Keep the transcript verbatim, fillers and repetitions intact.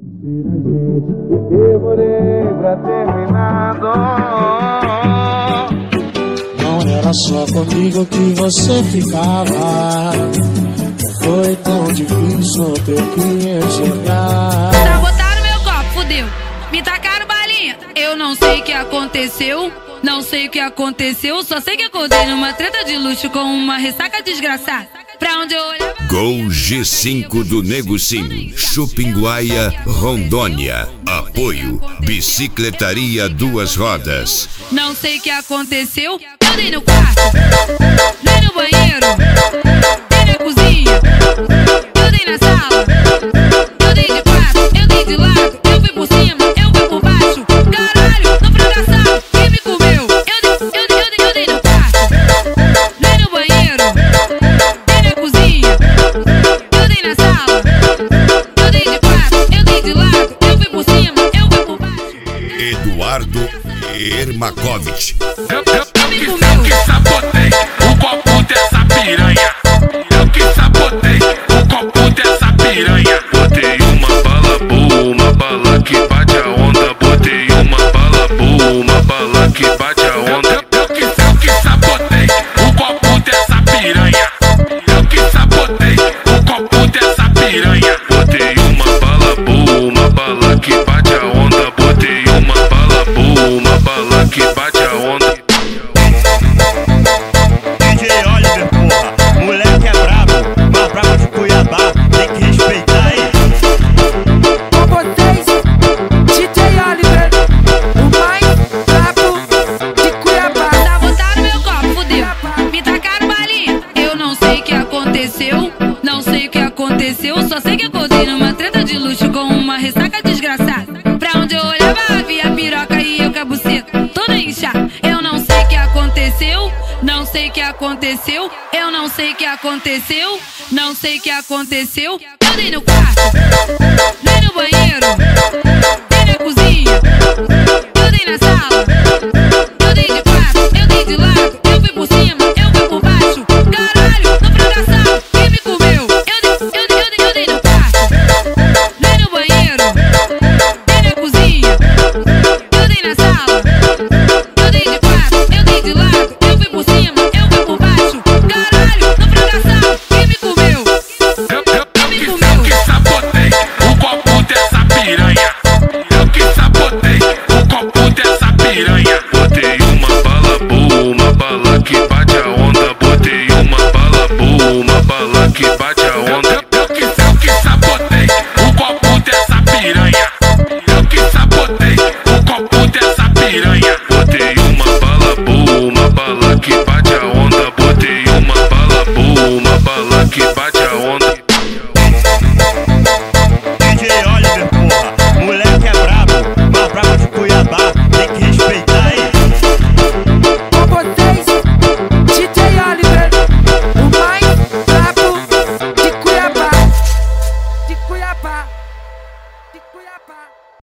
Demorei pra terminar. Não era só comigo que você ficava. Foi tão difícil ter que enxergar. Sabotaram meu copo, fudeu. Me tacaram balinha. Eu não sei o que aconteceu. Não sei o que aconteceu. Só sei que acordei numa treta de luxo com uma ressaca desgraçada. Pra onde eu olhava... Gol G cinco do Nego Sim, Chupinguaia, Rondônia. Apoio Bicicletaria Duas Rodas. Não sei o que aconteceu. Eu dei no quarto, dei no banheiro, dei na cozinha, eu dei na sala, eu dei de quatro, eu dei de lado, eu fui por cima, eu fui por baixo. Caralho, no fracassado, quem me comeu? Eu dei, eu dei, eu dei, eu dei no quarto, dei no banheiro, dei na cozinha, eu dei na sala, eu dei de quatro, eu dei de lado, eu fui por cima, eu fui por baixo. Eduardo Ermakovich. Eu, eu, eu, que, eu que sabotei o copo dessa piranha. Eu que sabotei o copo dessa piranha. Botei uma bala boa, uma bala que bate a onda. Botei uma bala boa, uma bala que bate a onda. Eu, eu, que, eu que sabotei o copo dessa piranha. Eu que sabotei o copo dessa piranha. Botei uma bala boa, uma bala que bate a onda. Botei uma bala boa, uma bala que bate a onda. D J Oliver, porra, moleque é brabo, mas brabo de Cuiabá, tem que respeitar aí. Com vocês, D J Oliver, o mais brabo de Cuiabá. Sabotaram meu copo, fudeu. Me tacaram balinha. Eu não sei o que aconteceu. Não sei o que aconteceu. Só sei que acordei numa treta de luxo com uma ressaca desgraçada. Pra onde eu olhava havia piroca e eu com a buceta toda inchada. Eu não sei o que aconteceu. Não sei o que aconteceu. Eu não sei o que aconteceu. Não sei o que aconteceu. Eu dei no quarto, dei no banheiro, dei na cozinha, eu dei na sala, eu dei de quatro, eu dei de lado, eu fui por cima, eu fui por baixo. Caralho, no fracassado, quem me comeu? Eu dei, eu dei, eu dei, eu dei no quarto, dei no banheiro, dei na cozinha, eu dei na sala, eu dei de quatro, eu dei de lado, eu fui por cima, eu fui por baixo. Caralho, no fracassado, quem me comeu? Eu, eu, eu, que, eu que sabotei o copo dessa piranha. Eu que sabotei o copo dessa piranha. Botei uma bala boa, uma bala que bate a onda. Botei uma bala boa, uma bala que bate a onda. Eu, eu, que, eu que sabotei o copo dessa piranha. Eu que sabotei o copo dessa piranha. Botei uma bala boa, uma bala que bate a